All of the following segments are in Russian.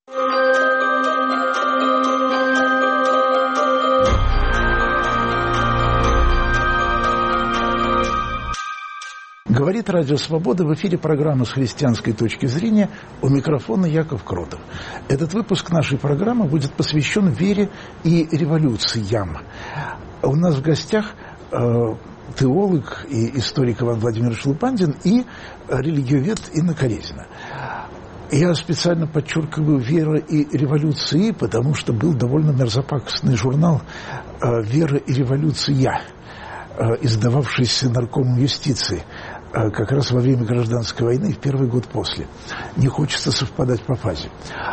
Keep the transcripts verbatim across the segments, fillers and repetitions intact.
Говорит Радио Свобода, в эфире программа «С христианской точки зрения», у микрофона Яков Кротов. Этот выпуск нашей программы будет посвящен вере и революциям. У нас в гостях э, теолог и историк Иван Владимирович Лупандин и религиовед Инна Карезина. Я специально подчеркиваю «Вера и революции», потому что был довольно мерзопакостный журнал э, «Вера и революция», э, издававшийся наркомом юстиции как раз во время гражданской войны, в первый год после. Не хочется совпадать по фазе.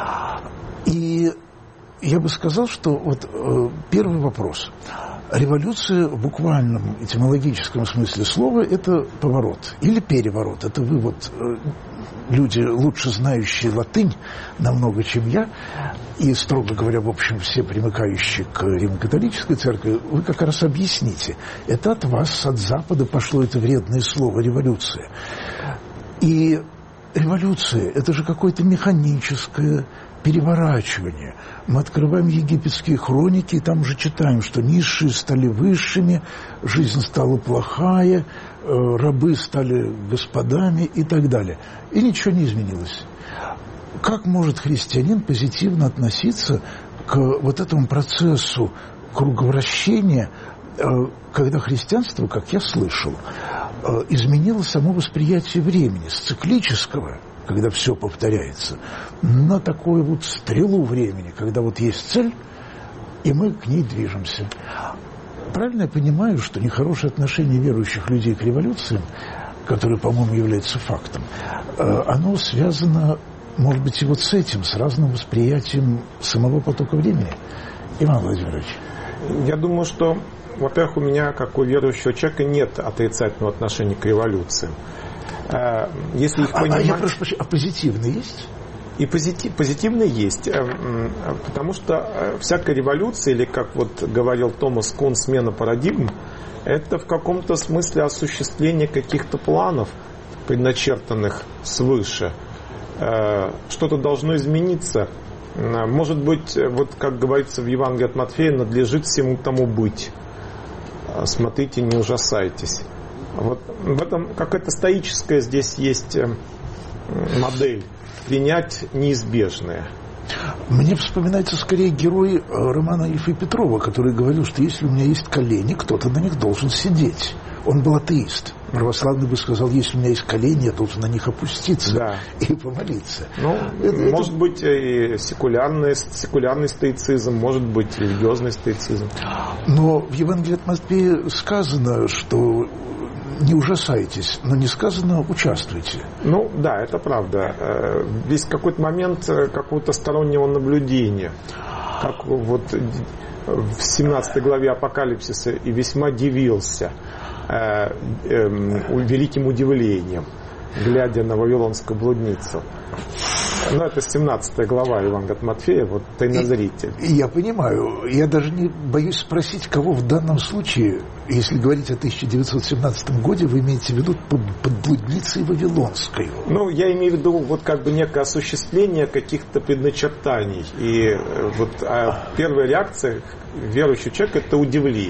И я бы сказал, что вот э, первый вопрос. Революция в буквальном этимологическом смысле слова – это поворот или переворот. Это вы вот, э, люди, лучше знающие латынь намного, чем я, и, строго говоря, в общем, все примыкающие к Римо-католической церкви, вы как раз объясните. Это от вас, от Запада пошло это вредное слово «революция». И революция – это же какое-то механическое переворачивание. Мы открываем египетские хроники, и там уже читаем, что низшие стали высшими, жизнь стала плохая, рабы стали господами и так далее. И ничего не изменилось. Как может христианин позитивно относиться к вот этому процессу круговращения, когда христианство, как я слышал, изменило само восприятие времени с циклического, когда все повторяется, на такую вот стрелу времени, когда вот есть цель, и мы к ней движемся. Правильно я понимаю, что нехорошее отношение верующих людей к революциям, которое, по-моему, является фактом, оно связано, может быть, и вот с этим, с разным восприятием самого потока времени? Иван Владимирович. Я думаю, что, во-первых, у меня, как у верующего человека, нет отрицательного отношения к революциям. Если их понимать... А я прошу прощения, а позитивные есть? И позитив, позитивные есть, потому что всякая революция, или, как вот говорил Томас Кун, смена парадигм, это в каком-то смысле осуществление каких-то планов, предначертанных свыше. Что-то должно измениться. Может быть, вот как говорится в Евангелии от Матфея, надлежит всему тому быть. Смотрите, не ужасайтесь. Вот в этом какая-то стоическая здесь есть модель. Принять неизбежное. Мне вспоминается скорее герой романа Ильфа и Петрова, который говорил, что если у меня есть колени, кто-то на них должен сидеть. Он был атеист. Православный бы сказал, если у меня есть колени, я должен на них опуститься, да, и помолиться. Ну, это, может это... быть и секулярный, секулярный стоицизм, может быть религиозный стоицизм. Но в Евангелии от Матфея сказано, что не ужасайтесь, но не сказано участвуйте. Ну да, это правда. Есть какой-то момент какого-то стороннего наблюдения. Как вот в семнадцатой главе Апокалипсиса «И весьма дивился э, э, великим удивлением, глядя на вавилонскую блудницу». Ну, это семнадцатая глава Евангелия от Матфея, вот тайнозритель. И, я понимаю. Я даже не боюсь спросить, кого в данном случае, если говорить о тысяча девятьсот семнадцатом году, вы имеете в виду под, под блудницей вавилонской? Ну, я имею в виду вот как бы некое осуществление каких-то предначертаний. И вот а первая реакция верующего человека – это удивление.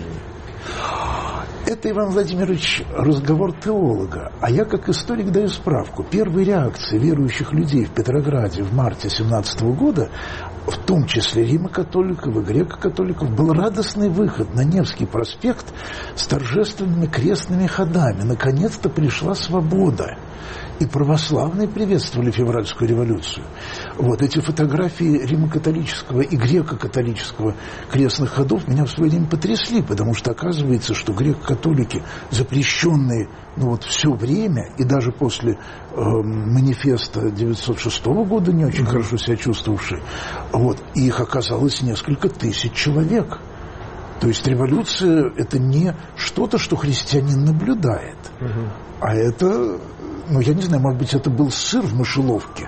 Это, Иван Владимирович, разговор теолога. А я, как историк, даю справку. Первой реакцией верующих людей в Петрограде в марте семнадцатого года, в том числе римо-католиков и греко-католиков, был радостный выход на Невский проспект с торжественными крестными ходами. Наконец-то пришла свобода. И православные приветствовали февральскую революцию. Вот эти фотографии римо-католического и греко-католического крестных ходов меня в свое время потрясли, потому что оказывается, что греко-католики, запрещенные ну, вот, все время, и даже после э, манифеста девятьсот шестого года не очень mm-hmm. хорошо себя чувствовавшие, вот, их оказалось несколько тысяч человек. То есть революция – это не что-то, что христианин наблюдает, mm-hmm. а это... Ну, я не знаю, может быть, это был сыр в мышеловке,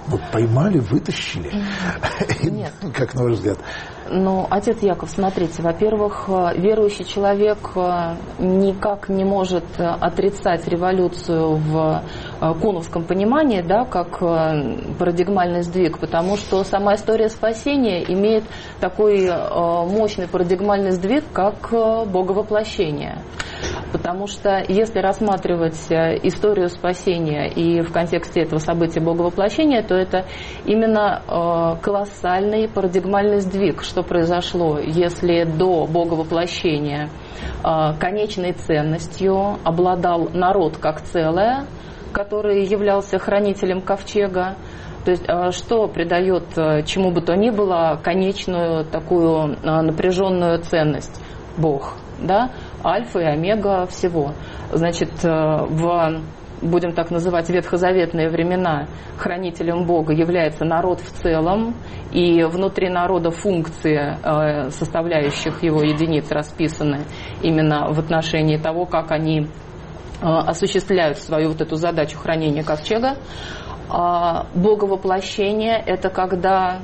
Вот поймали, вытащили. Нет. Как на ваш взгляд? Ну, отец Яков, смотрите, во-первых, верующий человек никак не может отрицать революцию в куновском понимании, да, как парадигмальный сдвиг, потому что сама история спасения имеет такой мощный парадигмальный сдвиг, как боговоплощение. Потому что если рассматривать историю спасения и в контексте этого события боговоплощения, то это именно колоссальный парадигмальный сдвиг, что произошло, если до боговоплощения конечной ценностью обладал народ как целое, который являлся хранителем ковчега. То есть что придает чему бы то ни было конечную такую напряженную ценность? Бог, да? Альфа и омега всего. Значит, в, будем так называть, ветхозаветные времена хранителем Бога является народ в целом, и внутри народа функции, составляющих его единиц, расписаны именно в отношении того, как они осуществляют свою вот эту задачу хранения ковчега. А боговоплощение – это когда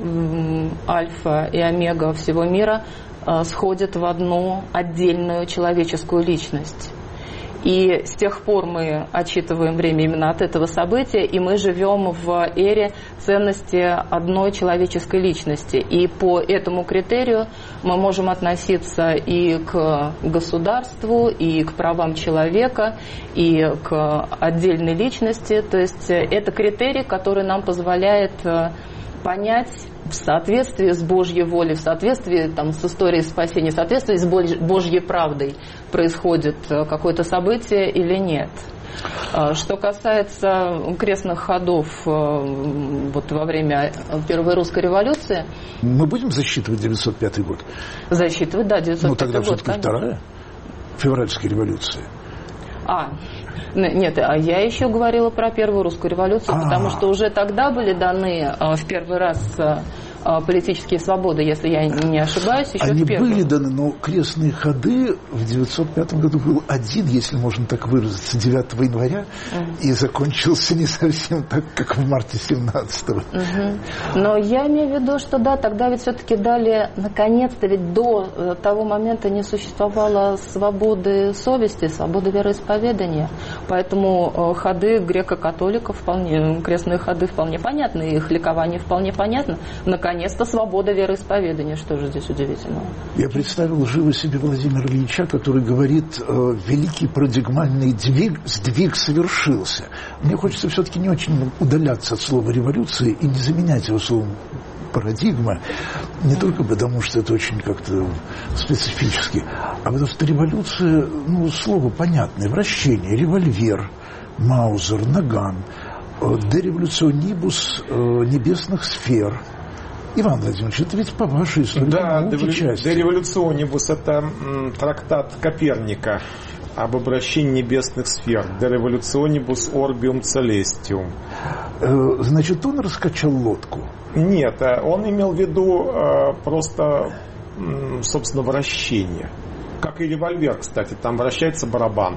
альфа и омега всего мира сходят в одну отдельную человеческую личность. И с тех пор мы отсчитываем время именно от этого события, и мы живем в эре ценности одной человеческой личности. И по этому критерию мы можем относиться и к государству, и к правам человека, и к отдельной личности. То есть это критерий, который нам позволяет понять в соответствии с Божьей волей, в соответствии там, с историей спасения, в соответствии с Божьей правдой происходит какое-то событие или нет. Что касается крестных ходов вот, во время Первой русской революции... Мы будем засчитывать девятьсот пятый год? Засчитывать, да, девятьсот пятый год. Ну тогда все-таки вторая февральская революция. А, нет, а я еще говорила про Первую русскую революцию, А-а-а. потому что уже тогда были даны в первый раз политические свободы, если я не ошибаюсь, еще Они в первом. были даны, но крестные ходы в девятьсот пятом году был один, если можно так выразиться, девятого января, угу. и закончился не совсем так, как в марте семнадцатого. Угу. Но я имею в виду, что да, тогда ведь все-таки дали, наконец-то, ведь до того момента не существовало свободы совести, свободы вероисповедания, поэтому ходы греко-католиков вполне, крестные ходы вполне понятны, их ликование вполне понятно. Наконец-то свобода вероисповедания. Что же здесь удивительного? Я представил живо себе Владимира Ильича, который говорит, э, великий парадигмальный сдвиг, сдвиг совершился. Мне хочется все-таки не очень удаляться от слова революции и не заменять его словом парадигма, не только потому, что это очень как-то специфически, а потому что революция, ну, слово понятное, вращение, револьвер, маузер, наган, э, дереволюционибус э, небесных сфер. Иван Владимирович, это ведь по вашей истории. Да, «Дереволюционибус» – это м, трактат Коперника об обращении небесных сфер. «Дереволюционибус орбиум целестиум». Э, значит, он раскачал лодку? Нет, он имел в виду э, просто, м, собственно, вращение. Как и револьвер, кстати, там вращается барабан,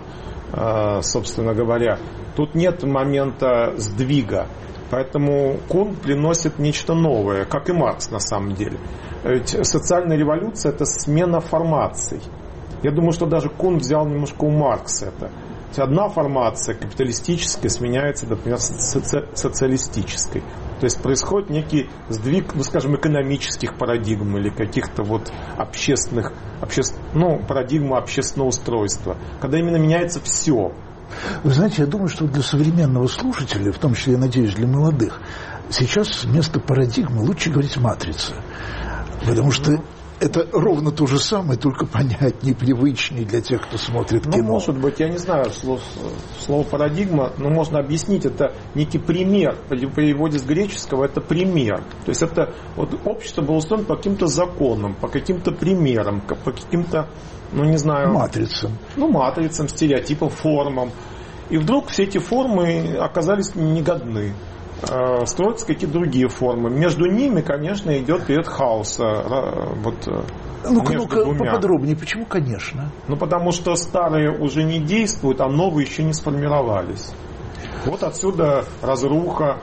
э, собственно говоря. Тут нет момента сдвига. Поэтому Кун приносит нечто новое, как и Маркс на самом деле. Ведь социальная революция – это смена формаций. Я думаю, что даже Кун взял немножко у Маркса это. Одна формация капиталистическая сменяется, например, соци- социалистической. То есть происходит некий сдвиг, ну, скажем, экономических парадигм или каких-то вот общественных, обще... ну, парадигма общественного устройства, когда именно меняется все. Вы знаете, я думаю, что для современного слушателя, в том числе, я надеюсь, для молодых, сейчас вместо парадигмы лучше говорить матрица. Потому что это ровно то же самое, только понятнее, привычнее для тех, кто смотрит кино. Ну, может быть, я не знаю, слово, слово парадигма, но можно объяснить, это некий пример. При переводе с греческого это пример. То есть это вот, общество было устроено по каким-то законам, по каким-то примерам, по каким-то, ну не знаю... Матрицам. Ну, матрицам, стереотипам, формам. И вдруг все эти формы оказались негодны. Строятся какие-то другие формы. Между ними, конечно, идет период хаоса. Вот, ну-ка, ну-ка поподробнее. Почему, конечно? Ну, потому что старые уже не действуют, а новые еще не сформировались. Вот отсюда разруха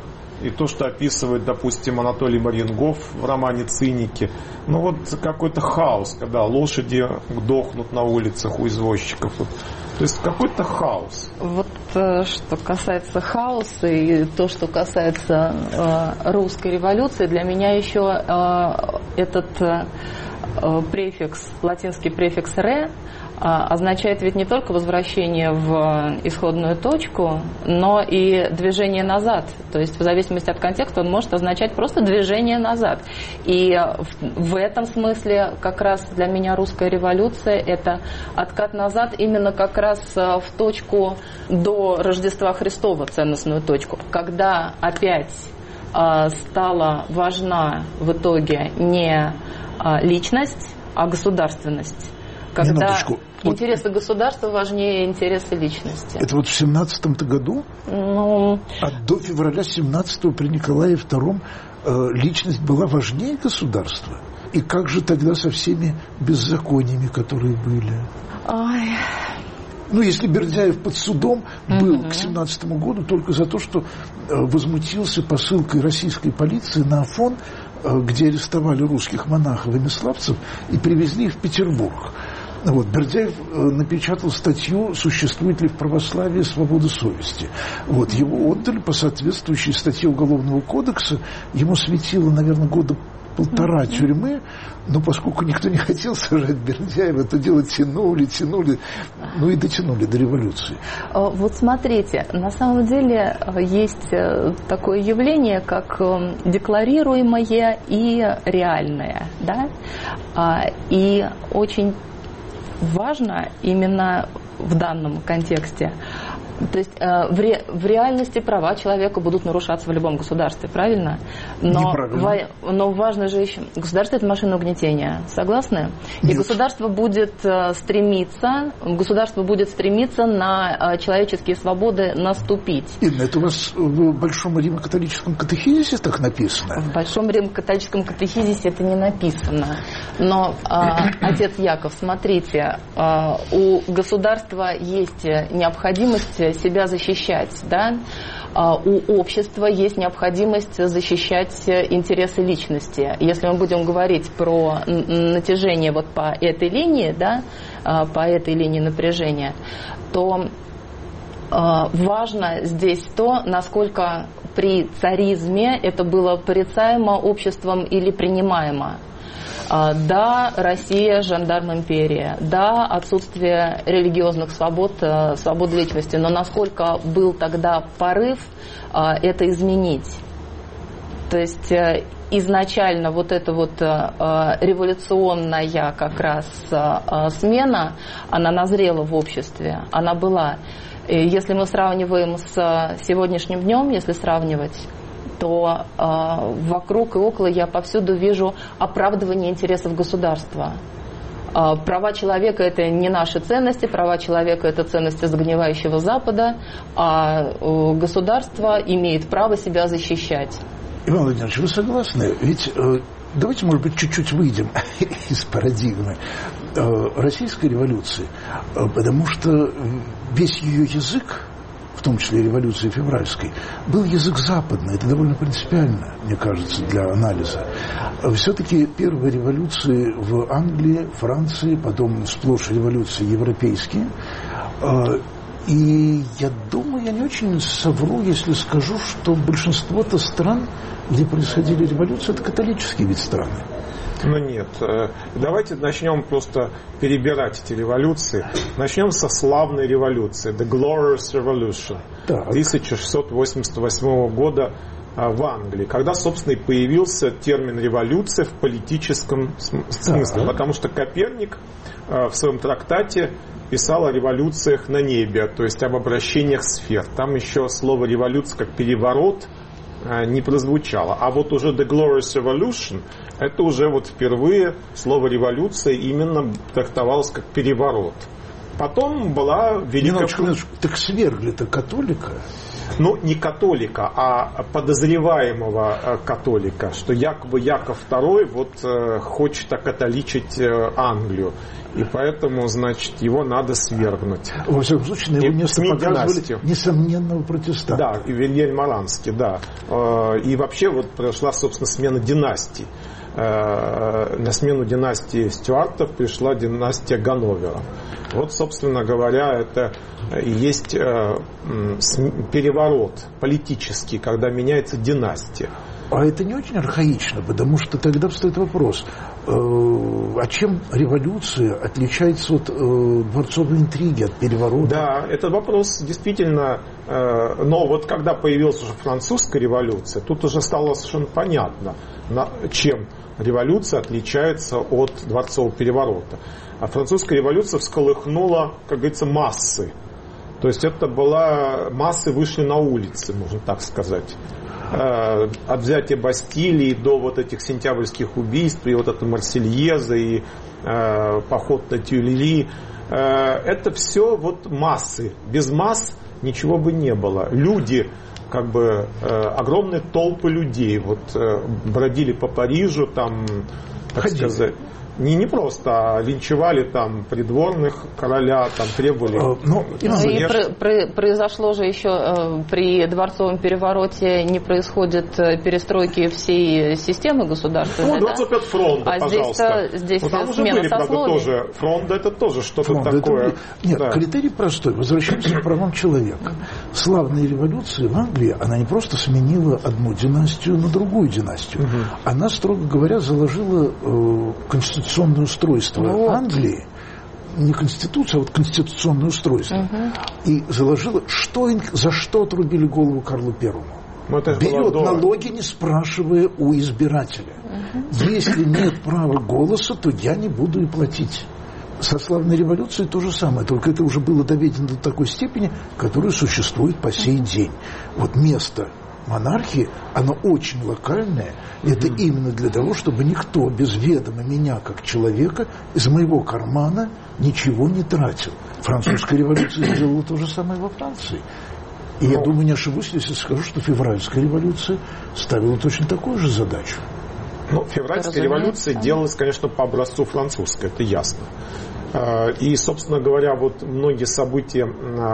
и то, что описывает, допустим, Анатолий Марингов в романе «Циники». Ну вот какой-то хаос, когда лошади дохнут на улицах у извозчиков. То есть какой-то хаос. Вот что касается хаоса и то, что касается э, русской революции, для меня еще э, этот э, префикс, латинский префикс «ре» означает ведь не только возвращение в исходную точку, но и движение назад. То есть в зависимости от контекста он может означать просто движение назад. И в этом смысле как раз для меня русская революция – это откат назад именно как раз в точку до Рождества Христова, ценностную точку, когда опять стала важна в итоге не личность, а государственность. Когда интересы вот государства важнее интересы личности. Это вот в семнадцатом-то году? Ну... А до февраля семнадцатого при Николае втором э, личность была важнее государства? И как же тогда со всеми беззакониями, которые были? Ой... Ну, если Бердяев под судом был uh-huh. к семнадцатому году только за то, что э, возмутился посылкой российской полиции на Афон, э, где арестовали русских монахов и миславцев и привезли их в Петербург. Вот, Бердяев э, напечатал статью «Существует ли в православии свобода совести?». Вот, его отдали по соответствующей статье Уголовного кодекса. Ему светило, наверное, года полтора mm-hmm. тюрьмы, но поскольку никто не хотел сажать Бердяева, то дело тянули, тянули, ну и дотянули до революции. Вот смотрите, на самом деле есть такое явление, как декларируемое и реальное, да? И очень важно именно в данном контексте. То есть э, в, ре, в реальности права человека будут нарушаться в любом государстве, правильно? Но, во, но важно же еще... Государство – это машина угнетения, согласны? Нет. И государство будет э, стремиться, государство будет стремиться на э, человеческие свободы наступить. Инна, это у вас в Большом Римо-католическом катехизисе так написано? В Большом Римо-католическом катехизисе это не написано. Но, э, отец Яков, смотрите, э, у государства есть необходимость себя защищать, да? У общества есть необходимость защищать интересы личности. Если мы будем говорить про натяжение вот по этой линии, да, по этой линии напряжения, то важно здесь то, насколько при царизме это было порицаемо обществом или принимаемо. Да, Россия, жандарм империя. Да, отсутствие религиозных свобод, свободы личности. Но насколько был тогда порыв это изменить? То есть изначально вот эта вот революционная как раз смена, она назрела в обществе, она была. И если мы сравниваем с сегодняшним днем, если сравнивать, то э, вокруг и около я повсюду вижу оправдывание интересов государства. Э, права человека – это не наши ценности, права человека – это ценности загнивающего Запада, а э, государство имеет право себя защищать. Иван Владимирович, вы согласны? Ведь э, давайте, может быть, чуть-чуть выйдем из парадигмы э, российской революции, э, потому что весь ее язык, в том числе революции февральской, был язык западный. Это довольно принципиально, мне кажется, для анализа. Все-таки первые революции в Англии, Франции, потом сплошь революции европейские. И я думаю, я не очень совру, если скажу, что большинство-то стран, где происходили революции, это католические ведь страны. Ну нет, давайте начнем просто перебирать эти революции. Начнем со славной революции, The Glorious Revolution, так. тысяча шестьсот восемьдесят восьмого года в Англии, когда, собственно, и появился термин революция в политическом смысле, так. потому что Коперник в своем трактате писал о революциях на небе, то есть об обращениях сфер. Там еще слово революция как переворот не прозвучало. А вот уже The Glorious Revolution, это уже вот впервые слово революция именно трактовалось как переворот. Потом была великая... Немножко, так свергли-то католика. ну, не католика, а подозреваемого католика, что якобы Яков второй вот хочет окатоличить Англию. И поэтому, значит, его надо свергнуть. Во всяком случае, на его место показывали несомненного протестанта. Да, и Вильгельм Оранский, да. И вообще вот произошла, собственно, смена династий. На смену династии Стюартов пришла династия Ганновера. Вот, собственно говоря, это и есть переворот политический, когда меняется династия. А это не очень архаично, потому что тогда встает вопрос, э, а чем революция отличается от э, дворцовой интриги, от переворота? Да, этот вопрос действительно, э, но вот когда появилась уже французская революция, тут уже стало совершенно понятно, на, чем революция отличается от дворцового переворота. А французская революция всколыхнула, как говорится, массы. То есть это была, массы вышли на улицы, можно так сказать. От взятия Бастилии до вот этих сентябрьских убийств, и вот это Марсельеза, и э, поход на Тюильри. Э, это все вот массы. Без масс ничего бы не было. Люди, как бы э, огромные толпы людей вот, э, бродили по Парижу, там, так Ходили. сказать. Не, не просто, а линчевали там придворных короля, там требовали... А, ну, и про, про, произошло же еще э, при дворцовом перевороте не происходит перестройки всей системы государственной. Ну, двадцать пять да? фронта, а пожалуйста. Здесь, здесь ну, там уже смена были, правда, тоже. Фронт это тоже что-то Фронт, такое. Это... Нет, да. Критерий простой. Возвращаемся к правам человека. Славная революция в Англии, она не просто сменила одну династию на другую династию. Угу. Она, строго говоря, заложила э, конституционное устройство вот. Англии, не конституция, а вот конституционное устройство. Угу. И заложила, что, за что отрубили голову Карлу Первому. Берет налоги, не спрашивая у избирателя. Угу. Если нет права голоса, то я не буду и платить. Со славной революцией то же самое, только это уже было доведено до такой степени, которая существует по сей день. Вот место монархии, оно очень локальное. Mm-hmm. Это именно для того, чтобы никто без ведома меня, как человека, из моего кармана ничего не тратил. Французская революция сделала то же самое во Франции. И Но... я думаю, не ошибусь, если скажу, что февральская революция ставила точно такую же задачу. Ну, февральская революция делалась, конечно, по образцу французской, это ясно. И, собственно говоря, вот многие события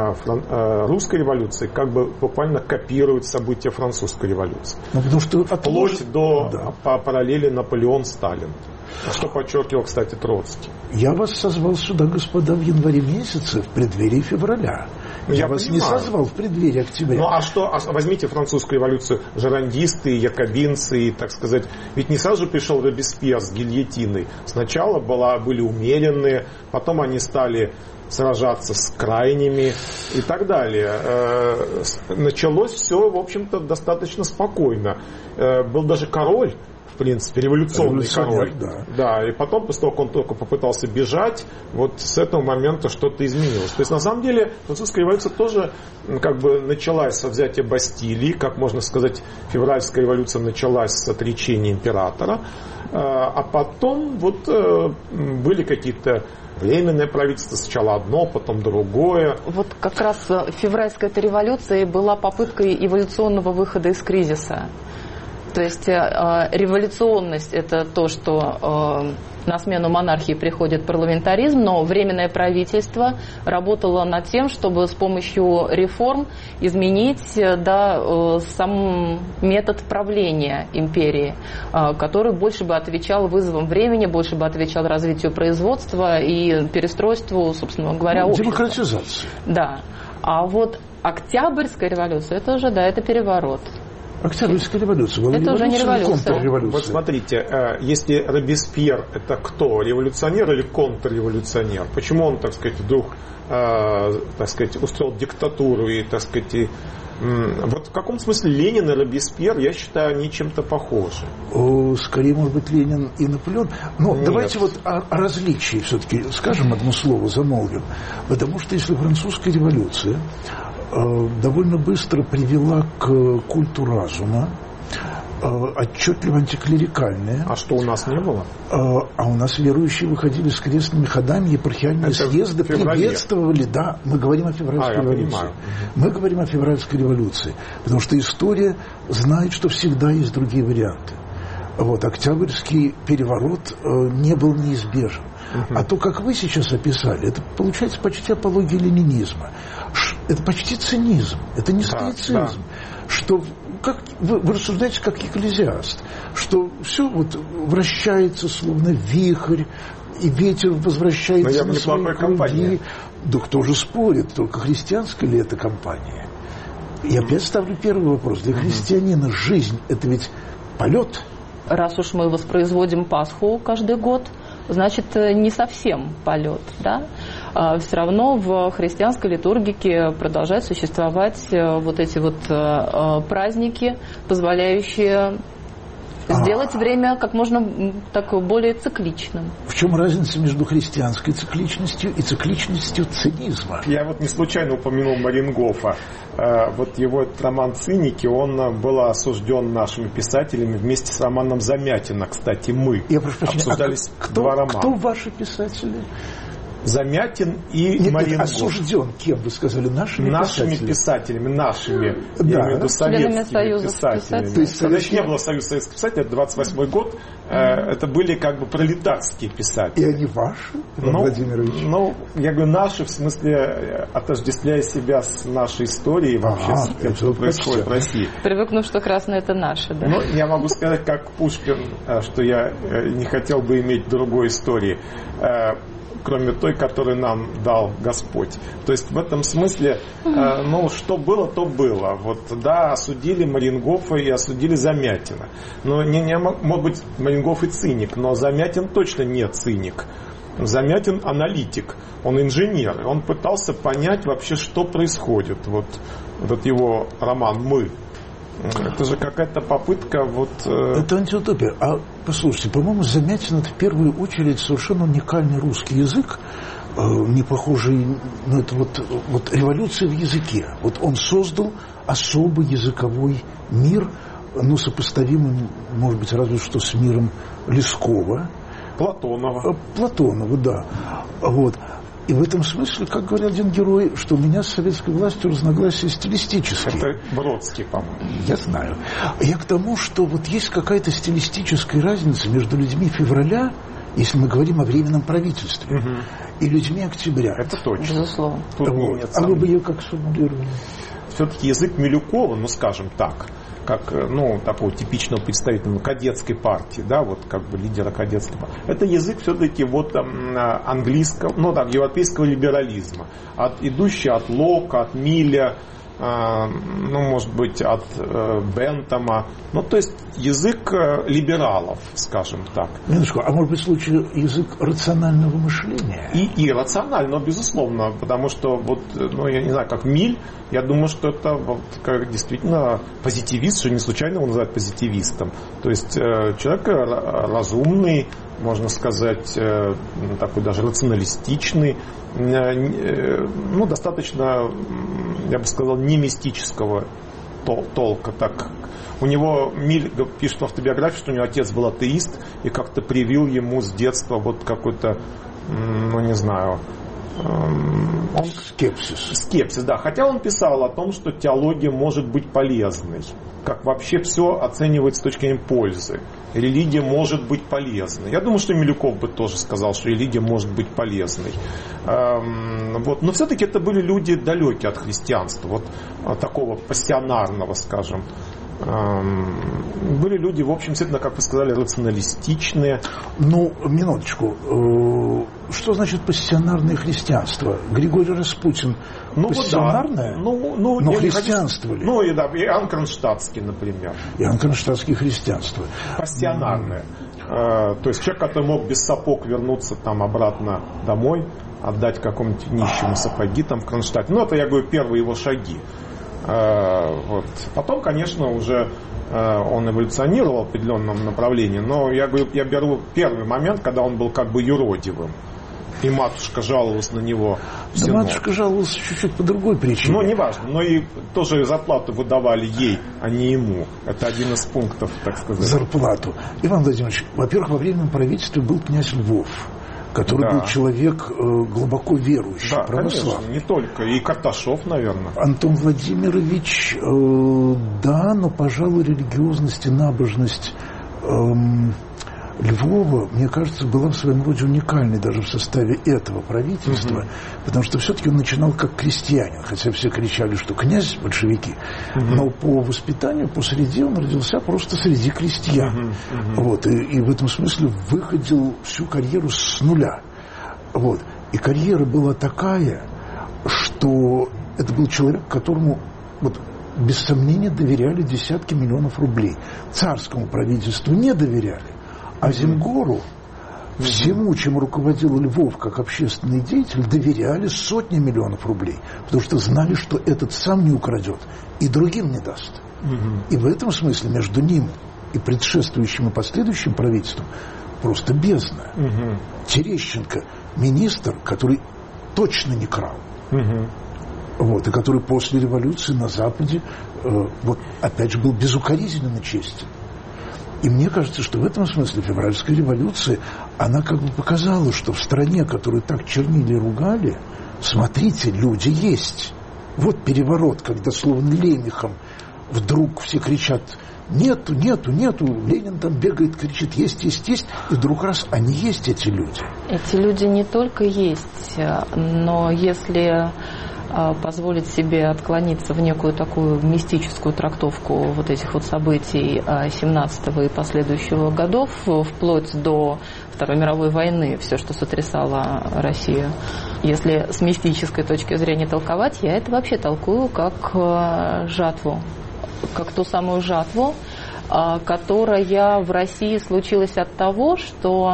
русской революции как бы буквально копируют события французской революции. Ну, потому что вплоть до да. по параллели Наполеон-Сталин. Что подчеркивал, кстати, Троцкий. Я вас созвал сюда, господа, в январе месяце, в преддверии февраля. Я, Я вас понимаю. Не созвал в преддверии октября. Ну а что, возьмите французскую революцию, жерандисты, якобинцы, так сказать. Ведь не сразу же пришел Робеспьер с гильотиной. Сначала была, были умеренные, потом они стали сражаться с крайними и так далее. Началось все, в общем-то, достаточно спокойно. Был даже король, в принципе, революционный король. Да. да, и потом, после того, как он только попытался бежать, вот с этого момента что-то изменилось. То есть, на самом деле, французская революция тоже как бы началась со взятия Бастилии, как можно сказать, февральская революция началась с отречения императора, а потом вот были какие-то временное правительство, сначала одно, потом другое. Вот как раз февральская эта революция была попыткой эволюционного выхода из кризиса. То есть э, революционность – это то, что э, на смену монархии приходит парламентаризм, но Временное правительство работало над тем, чтобы с помощью реформ изменить да, э, сам метод правления империи, э, который больше бы отвечал вызовам времени, больше бы отвечал развитию производства и перестройству, собственно говоря, общества. Демократизация. Да. А вот Октябрьская революция – это уже, да, это переворот. Октябрьская революция была. Это уже не революция. Вот смотрите, если Робеспьер это кто? Революционер или контрреволюционер? Почему он, так сказать, вдруг так сказать, устроил диктатуру и, так сказать, и, вот в каком смысле Ленин и Робеспьер, я считаю, они чем-то похожи. О, скорее, может быть, Ленин и Наполеон. Но Нет. давайте вот о, о различии все-таки скажем одно слово, замолвим. Потому что если французская революция довольно быстро привела к культу разума, отчетливо антиклерикальное. А что у нас не было? А у нас верующие выходили с крестными ходами, епархиальные Это съезды приветствовали, да, мы говорим о февральской а, революции. Понимаю. Мы говорим о февральской революции, потому что история знает, что всегда есть другие варианты. Вот, Октябрьский переворот не был неизбежен. Uh-huh. А то, как вы сейчас описали, это получается почти апология ленинизма. Это почти цинизм, это не стоицизм. Да, да. Что как, вы, вы рассуждаете как экклезиаст, что все вот вращается словно вихрь, и ветер возвращается на свои круги. Да кто же спорит, только христианская ли это компания? Я опять ставлю первый вопрос. Для христианина жизнь – это ведь полет. Раз уж мы воспроизводим Пасху каждый год, значит, не совсем полет, да? А все равно в христианской литургике продолжают существовать вот эти вот праздники, позволяющие сделать время как можно так более цикличным. В чем разница между христианской цикличностью и цикличностью цинизма? Я вот не случайно упомянул Марингофа. Вот его роман «Циники», он был осужден нашими писателями вместе с романом Замятина, кстати, мы. Я прошу прощения, обсуждались а кто, два романа. Кто ваши писатели? Замятин и нет, Марингоф. Осужден кем, вы сказали, нашими, нашими писателями? писателями, нашими, да. я имею в виду советскими писателями. писателями. То есть, когда еще не было Союза советских писателей, это двадцать восьмой год, mm-hmm. э, это были как бы пролетарские писатели. И они ваши, Иван ну, Владимирович? Ну, я говорю наши, в смысле, отождествляя себя с нашей историей, вообще, ага, с тем, что происходит в России. Привыкнув, что красное это наше, да? Ну, я могу сказать, как Пушкин, что я не хотел бы иметь другой истории, кроме той, которую нам дал Господь. То есть в этом смысле, э, ну, что было, то было. Вот, да, осудили Марингофа и осудили Замятина. Но не, не, может быть, Марингоф и циник, но Замятин точно не циник. Замятин аналитик, он инженер. Он пытался понять вообще, что происходит. Вот этот его роман «Мы». Это же какая-то попытка вот... Э... Это антиутопия. А послушайте, по-моему, Замятин — это в первую очередь совершенно уникальный русский язык, э, не похожий на это вот, вот революция в языке. Вот он создал особый языковой мир, ну, сопоставимый, может быть, разве что с миром Лескова. Платонова. Платонова, да. Вот. И в этом смысле, как говорил один герой, что у меня с советской властью разногласия стилистические. Это Бродский, по-моему. Я знаю. Я к тому, что вот есть какая-то стилистическая разница между людьми февраля, если мы говорим о временном правительстве, угу. и людьми октября. Это точно. Безусловно. Вот. А вы бы ее как сформулировали? Все-таки язык Милюкова, ну, скажем так, как, ну, такого типичного представителя ну, кадетской партии, да, вот как бы лидера кадетской партии. Это язык все-таки вот английского, ну, там, европейского либерализма, от, идущий от Лока, от Милля, э, ну, может быть, от э, Бентама, ну, то есть язык либералов, скажем так. Минуточку, а может быть, в случае язык рационального мышления? И, и рационально, безусловно, потому что вот, ну, я не знаю, как Миль, я думаю, что это вот, как, действительно позитивист, что не случайно его называют позитивистом. То есть э, человек разумный, можно сказать, э, такой даже рационалистичный, э, э, ну, достаточно, я бы сказал, не мистического тол- толка. Так. У него, Миль пишет в автобиографии, что у него отец был атеист и как-то привил ему с детства вот какой-то, ну, не знаю, Он... Скепсис. Скепсис, да. Хотя он писал о том, что теология может быть полезной. Как вообще все оценивается с точки зрения пользы. Религия может быть полезной. Я думаю, что Милюков бы тоже сказал, что религия может быть полезной. Эм, вот. Но все-таки это были люди далекие от христианства. Вот такого пассионарного, скажем. Были люди, в общем, действительно, как вы сказали, рационалистичные. Ну, минуточку. Что значит пассионарное христианство? Григорий Распутин ну, пассионарное? Да. Ну, ну, но христианствовали. Ну, и да, Иоанн Кронштадтский, например. Иоанн Кронштадтский христианство. Пассионарное. Mm. То есть человек, который мог без сапог вернуться там обратно домой, отдать какому-нибудь нищему сапоги там в Кронштадте. Ну, это, я говорю, первые его шаги. Вот. Потом, конечно, уже он эволюционировал в определенном направлении, но я, говорю, я беру первый момент, когда он был как бы юродивым. И матушка жаловалась на него. Да, матушка жаловалась чуть-чуть по другой причине. Ну, неважно. Но и тоже зарплату выдавали ей, а не ему. Это один из пунктов, так сказать. Зарплату. Иван Владимирович, во-первых, во временном правительстве был князь Львов, который да. был человек глубоко верующий, да, православный. Конечно, не только. И Карташов, наверное. Антон Владимирович, э, да, но, пожалуй, религиозность и набожность э, Львова, мне кажется, была в своем роде уникальной даже в составе этого правительства, угу. потому что все-таки он начинал как крестьянин, хотя все кричали, что князь, большевики, угу. но по воспитанию, по среде он родился просто среди крестьян. Угу. Угу. Вот, и, и в этом смысле выходил всю карьеру с нуля. Вот. И карьера была такая, что это был человек, которому вот, без сомнения доверяли десятки миллионов рублей. Царскому правительству не доверяли. А Земгору, всему, чем руководил Львов как общественный деятель, доверяли сотни миллионов рублей, потому что знали, что этот сам не украдет и другим не даст. Угу. И в этом смысле между ним и предшествующим и последующим правительством просто бездна. Угу. Терещенко, министр, который точно не крал. Угу. Вот, и который после революции на Западе, э, вот, опять же, был безукоризненно честен. И мне кажется, что в этом смысле февральская революция, она как бы показала, что в стране, которую так чернили и ругали, смотрите, люди есть. Вот переворот, когда словно лемехом вдруг все кричат «нету, нету, нету», Ленин там бегает, кричит «есть, есть, есть», и вдруг раз они есть, эти люди. Эти люди не только есть, но если позволить себе отклониться в некую такую мистическую трактовку вот этих вот событий семнадцатого и последующего годов, вплоть до Второй мировой войны, все, что сотрясало Россию. Если с мистической точки зрения толковать, я это вообще толкую как жатву, как ту самую жатву, которая в России случилась от того, что,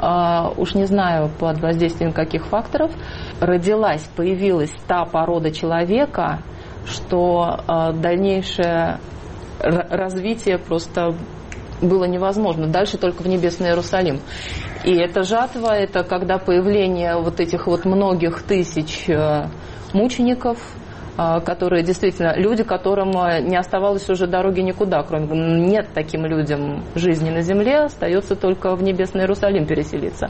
уж не знаю под воздействием каких факторов, родилась, появилась та порода человека, что дальнейшее развитие просто было невозможно. Дальше только в небесный Иерусалим. И эта жатва, это когда появление вот этих вот многих тысяч мучеников, которые действительно, люди, которым не оставалось уже дороги никуда, кроме нет таким людям жизни на земле, остается только в небесный Иерусалим переселиться.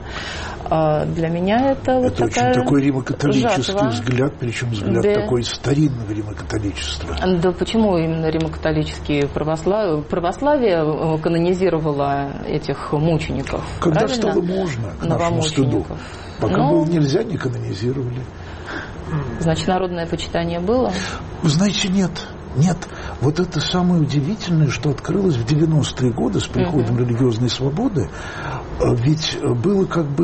Для меня это вот это такая очень такой римокатолический жатва. Взгляд, причем взгляд да. такой старинного римокатоличества. Да почему именно римокатолические православие? Православие канонизировало этих мучеников. Когда правильно? Стало можно, к нашему стыду. Пока Но... было нельзя, не канонизировали. Значит, народное почитание было? Вы знаете, нет. Нет. Вот это самое удивительное, что открылось в девяностые годы с приходом uh-huh. религиозной свободы. Ведь было как бы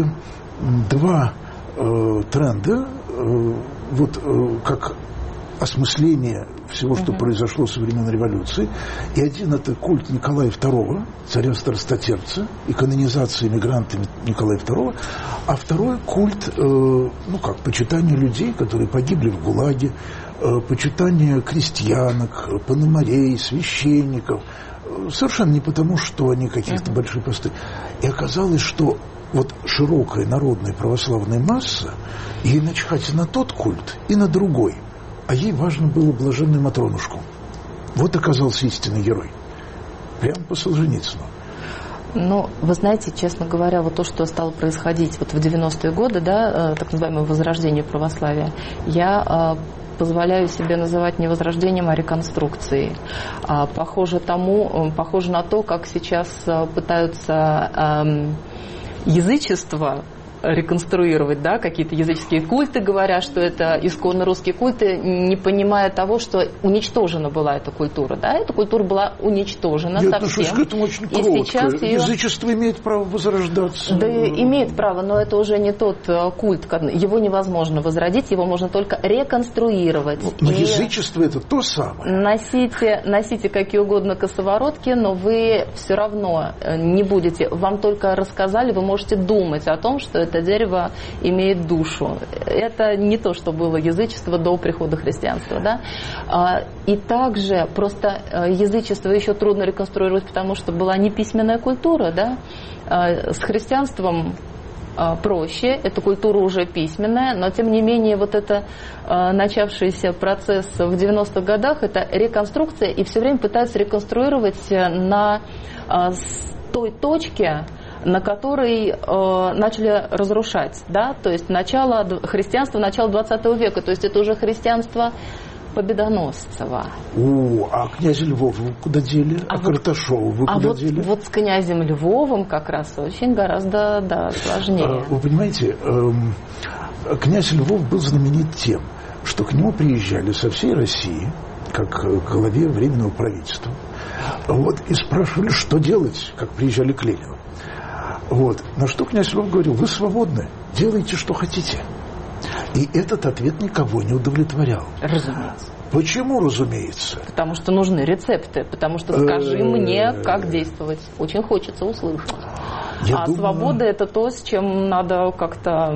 два э, тренда. Э, вот э, как осмысление всего, что uh-huh. произошло со времен революции. И один — это культ Николая второго, царя-страстотерпца, и канонизация эмигрантами Николая второго. А второй — культ, э, ну как, почитание людей, которые погибли в ГУЛАГе, э, почитание крестьянок, пономарей, священников. Совершенно не потому, что они каких-то uh-huh. больших посты. И оказалось, что вот широкая народная православная масса, ей начхать и на тот культ, и на другой. А ей важно было блаженную Матронушку. Вот оказался истинный герой. Прямо по Солженицыну. Ну, вы знаете, честно говоря, вот то, что стало происходить вот в девяностые годы, да, так называемое возрождение православия, я позволяю себе называть не возрождением, а реконструкцией. Похоже тому, похоже на то, как сейчас пытаются язычество реконструировать, да, какие-то языческие культы, говоря, что это исконно русские культы, не понимая того, что уничтожена была эта культура, да, эта культура была уничтожена Я совсем. Я к этому очень кротко. Ее... Язычество имеет право возрождаться. Да, имеет право, но это уже не тот культ, его невозможно возродить, его можно только реконструировать. Но И язычество это то самое. Носите, носите какие угодно косоворотки, но вы все равно не будете, вам только рассказали, вы можете думать о том, что это дерево имеет душу. Это не то, что было язычество до прихода христианства. Да? И также просто язычество еще трудно реконструировать, потому что была неписьменная культура. Да? С христианством проще, эта культура уже письменная, но тем не менее вот это начавшийся процесс в девяностых годах, это реконструкция, и все время пытаются реконструировать на той точке, на которой э, начали разрушать, да, то есть начало христианства, начало двадцатого века, то есть это уже христианство Победоносцева. О, а князя Львова вы куда дели? А, а вот, Карташова вы а куда вот, дели? Вот с князем Львовым как раз очень гораздо, да, сложнее. А, вы понимаете, эм, князь Львов был знаменит тем, что к нему приезжали со всей России, как к главе Временного правительства, вот, и спрашивали, что делать, как приезжали к Ленину. Вот. На что князь Львов говорил: вы свободны, делайте, что хотите. И этот ответ никого не удовлетворял. Разумеется. Почему, разумеется? Потому что нужны рецепты, потому что скажи мне, как действовать. Очень хочется услышать. Я а думаю... свобода — это то, с чем надо как-то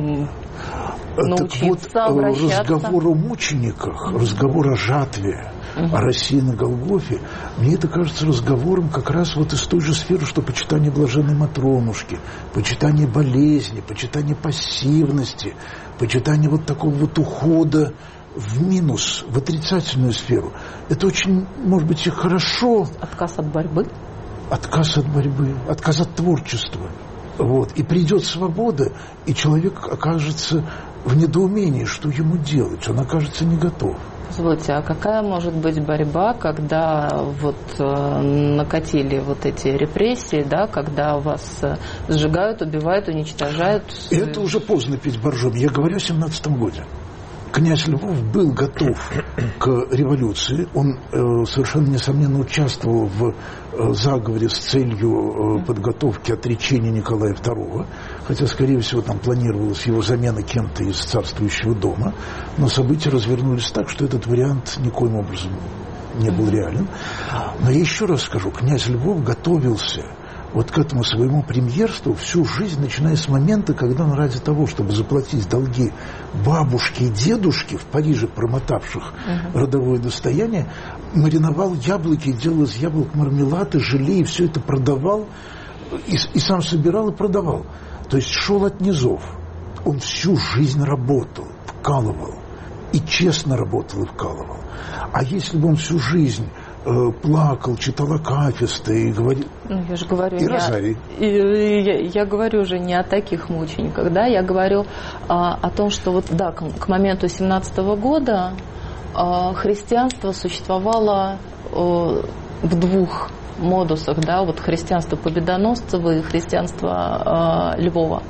научиться так вот, обращаться. Разговор о мучениках, разговор о жатве, угу. о России на Голгофе, мне это кажется разговором как раз вот из той же сферы, что почитание блаженной Матронушки, почитание болезни, почитание пассивности, почитание вот такого вот ухода в минус, в отрицательную сферу. Это очень, может быть, и хорошо. Отказ от борьбы. Отказ от борьбы, отказ от творчества. Вот. И придет свобода, и человек окажется в недоумении, что ему делать. Он окажется не готов. Позвольте, а какая может быть борьба, когда вот э, накатили вот эти репрессии, да, когда вас сжигают, убивают, уничтожают? Это уже поздно пить боржоми. Я говорю о семнадцатом годе. Князь Львов был готов к революции. Он э, совершенно несомненно участвовал в э, заговоре с целью э, подготовки отречения Николая второго. Хотя, скорее всего, там планировалась его замена кем-то из царствующего дома. Но события развернулись так, что этот вариант никоим образом не был реален. Но я еще раз скажу, князь Львов готовился вот к этому своему премьерству всю жизнь, начиная с момента, когда он ради того, чтобы заплатить долги бабушке и дедушке в Париже, промотавших uh-huh. родовое достояние, мариновал яблоки, делал из яблок мармелад и желе, и все это продавал, и, и сам собирал и продавал. То есть шел от низов. Он всю жизнь работал, вкалывал. И честно работал и вкалывал. А если бы он всю жизнь плакал, читал акафисты и говорил... Ну, я же говорю, и розарий. Я, я, я говорю уже не о таких мучениках, да, я говорю а, о том, что вот, да, к, к моменту семнадцатого года а, христианство существовало а, в двух модусах, да, вот христианство Победоносцева и христианство а, Львова.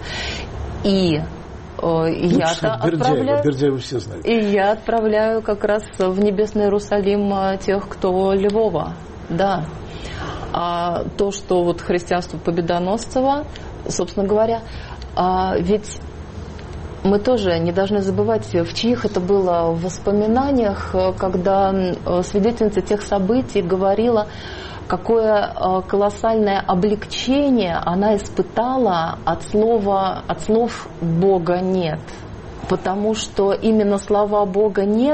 И я-то отправляю, Бердяева все знают. И я отправляю как раз в Небесный Иерусалим тех, кто Львова. Да. А то, что вот христианство Победоносцева, собственно говоря, а ведь мы тоже не должны забывать, в чьих это было воспоминаниях, когда свидетельница тех событий говорила, какое колоссальное облегчение она испытала от слова, от слов «Бога нет». Потому что именно слова «Бога нет»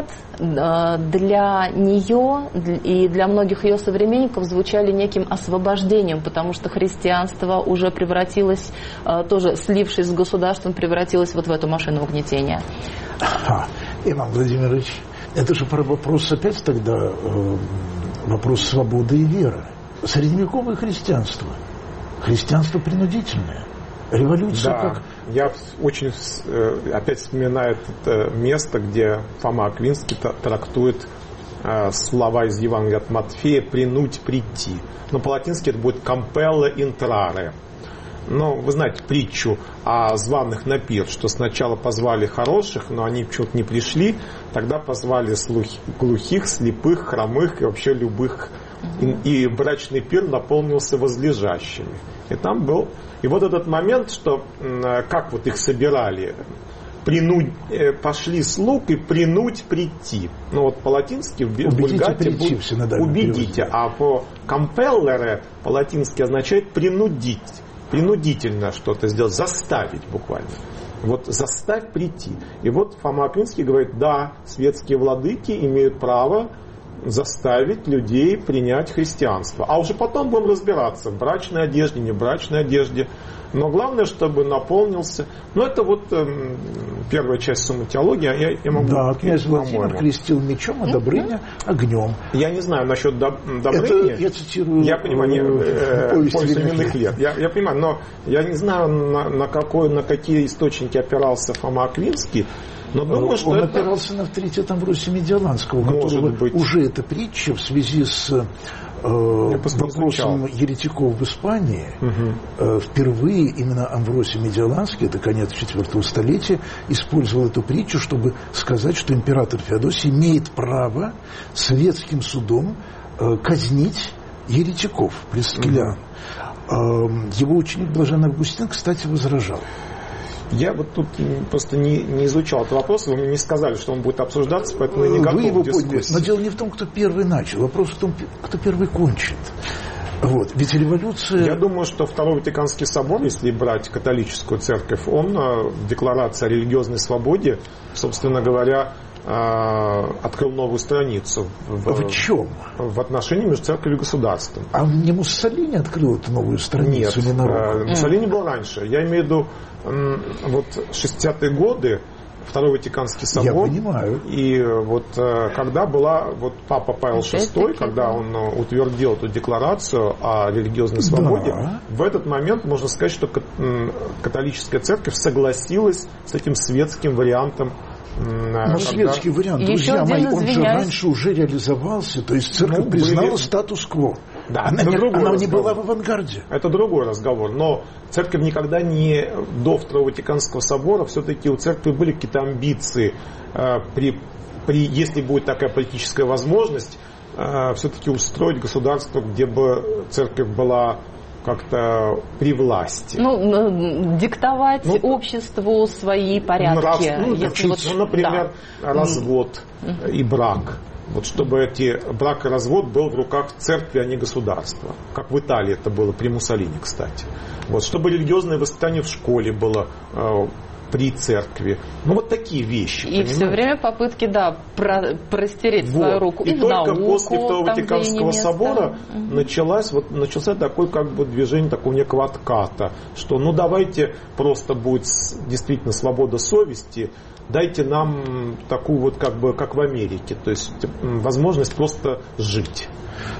для нее и для многих ее современников звучали неким освобождением, потому что христианство уже превратилось, тоже слившись с государством, превратилось вот в эту машину угнетения. А, Иван Владимирович, это же про вопрос опять тогда... вопрос свободы и веры. Средневековое христианство. Христианство принудительное. Революция да, как... Я очень опять вспоминаю это место, где Фома Аквинский трактует слова из Евангелия от Матфея «принуть прийти». Но по-латински это будет «compelle intrare». Но вы знаете притчу о званых на пир, что сначала позвали хороших, но они почему-то не пришли, тогда позвали слухи, глухих, слепых, хромых и вообще любых. И, и брачный пир наполнился возлежащими. И там был... И вот этот момент, что как вот их собирали, принудь, пошли слуг и принуть прийти. Ну вот по-латински в Вульгате будет убедите, а по compellere по-латински означает принудить. Принудительно что-то сделать, заставить буквально. Вот заставь прийти. И вот Фома Аквинский говорит, да, светские владыки имеют право заставить людей принять христианство. А уже потом будем разбираться, в брачной одежде, не в брачной одежде, Но главное, чтобы наполнился. Ну, это вот э, первая часть суммы теологии. Я, я могу, да, князь Владимир крестил мечом, а Добрыня огнем. Я не знаю насчет Добрыни. Это я цитирую я понимаю, э, повесть временных лет. Я, я понимаю, но я не знаю, на, на, какой, на какие источники опирался Фома Аквинский. Но думаю, что он это... опирался на авторитет Амвросия Медиаланского, у которого быть. уже эта притча в связи с э, вопросом еретиков в Испании. Угу. Э, впервые именно Амвросий Медиаланский, это конец четвертого столетия, использовал эту притчу, чтобы сказать, что император Феодосий имеет право светским судом э, казнить еретиков, прескелян. Угу. Э, его ученик Блаженный Августин, кстати, возражал. Я вот тут просто не, не изучал этот вопрос, вы мне не сказали, что он будет обсуждаться, поэтому я не готов к дискуссии. Но дело не в том, кто первый начал, вопрос в том, кто первый кончит. Вот. Ведь революция... Я думаю, что Второй Ватиканский собор, если брать католическую церковь, он в декларации о религиозной свободе, собственно говоря, открыл новую страницу. В, в чем? В отношении между церковью и государством. А не Муссолини открыл эту новую страницу? Нет, не Муссолини был раньше. Я имею в виду вот шестидесятые годы, Второй Ватиканский собор. Я понимаю. И вот когда была вот Папа Павел шестой, когда он утвердил эту декларацию о религиозной свободе, да. В этот момент можно сказать, что католическая церковь согласилась с этим светским вариантом. Но светский вариант, друзья мои, он же раньше уже реализовался, то есть церковь ну, признала были... статус-кво. Да, она не, она не была в авангарде. Это другой разговор. Но церковь никогда не до Второго Ватиканского собора, все-таки у церкви были какие-то амбиции, э, при, при, если будет такая политическая возможность, э, все-таки устроить государство, где бы церковь была как-то при власти. Ну, диктовать ну, обществу свои порядки. Нрав, ну, если вот, ну, например, да. развод mm. и брак. Вот чтобы эти брак и развод был в руках церкви, а не государства. Как в Италии это было при Муссолини, кстати. Вот, чтобы религиозное воспитание в школе было э, при церкви. Ну, вот такие вещи. И понимаете? все время попытки, да, про, простереть вот. свою руку. И, и только науку, после Второго там, Ватиканского собора угу. началось, вот, начался такое как бы движение такого некого отката, что ну давайте просто будет действительно свобода совести, дайте нам такую вот как бы как в Америке, то есть возможность просто жить.